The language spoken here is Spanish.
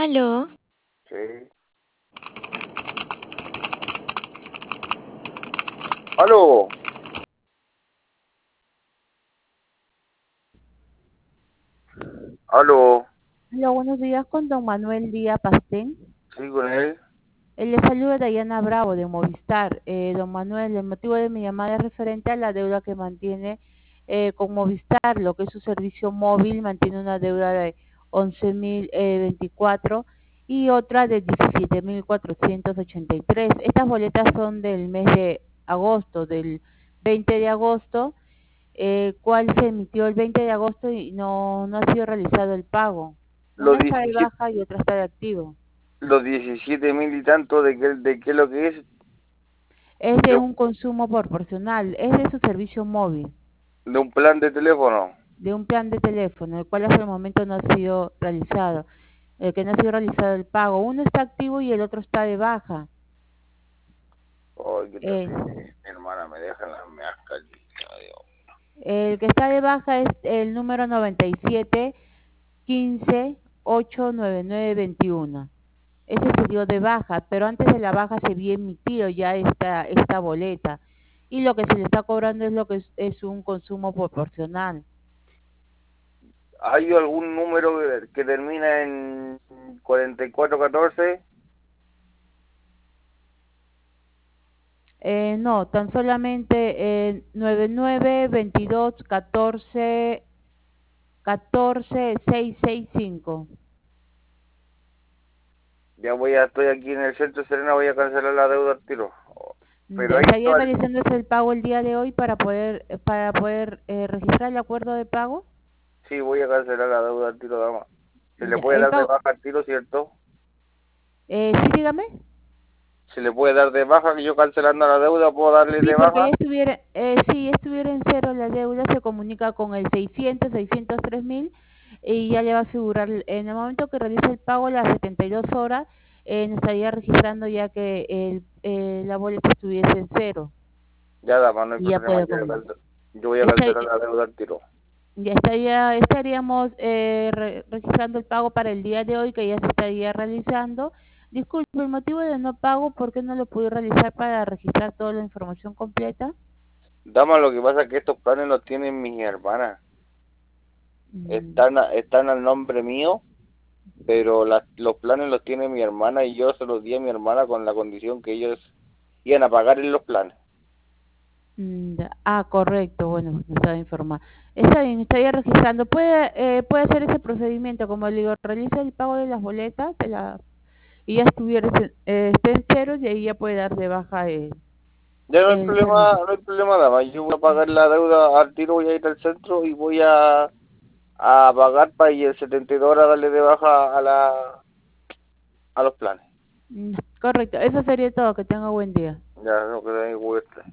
Aló, Sí. Aló. Aló. Hola, buenos días con don Manuel Díaz Pastén. Sí, con él. Le saluda Dayana Bravo de Movistar. Don Manuel, el motivo de mi llamada es referente a la deuda que mantiene con Movistar, lo que es su servicio móvil, mantiene una deuda de 11.024 y otra de 17.483. Estas boletas son del mes de agosto, del 20 de agosto, cual se emitió el 20 de agosto y no ha sido realizado el pago. Los Una está de 17, baja y otra está de activo. los 17.000 y tanto de qué es lo que es, Es de de, un consumo proporcional, es de su servicio móvil, de un plan de teléfono. de un plan de teléfono, el cual hasta el momento no ha sido realizado, el que no ha sido realizado el pago. Uno está activo y el otro está de baja. Ay, qué Eh, terrible. Mi hermana me deja la me asca el Dios. el que está de baja es el número 97 15 899 21. Ese se dio de baja, pero antes de la baja se había emitido ya esta boleta. Y lo que se le está cobrando es lo que es un consumo proporcional. ¿Hay algún número que termina en 4414? No, tan solamente 99 22 14 14 665. Estoy aquí en el centro de Serena, voy a cancelar la deuda al tiro. Pero Ya ahí estaría está realizándose el pago el día de hoy para poder registrar el acuerdo de pago. sí, voy a cancelar la deuda al tiro, dama. Se le Ya, puede el dar de pago, baja al tiro, ¿cierto? sí, dígame. Se le puede dar de baja, que yo cancelando la deuda puedo darle Sí, de porque ya baja. estuviera, si estuviera en cero la deuda, se comunica con el 603.000 y ya le va a figurar, en el momento que realice el pago, las 72 horas, nos estaría registrando ya que la boleta estuviese en cero Ya, dama, no hay y ya problema. puede comunicar. Yo voy a Esta- cancelar la deuda al tiro. estaríamos registrando el pago para el día de hoy, que ya se estaría realizando. Disculpe, el motivo de no pago, ¿por qué no lo pude realizar para registrar toda la información completa? Dama, lo que pasa es que estos planes los tienen mis hermanas. Mm. Están al nombre mío, pero los planes los tiene mi hermana y yo se los di a mi hermana con la condición que ellos iban a pagar en los planes. Correcto, bueno, me estaba informando. Está bien, estaría registrando. Puede hacer ese procedimiento, como le digo, realiza el pago de las boletas y ya esté en cero y ahí ya puede dar de baja Ya el servicio. no hay problema, dama. Yo voy a pagar la deuda al tiro, voy a ir al centro y voy a pagar para ir en 72 horas darle de baja a los planes. Correcto, eso sería todo. Que tenga buen día. Ya, no que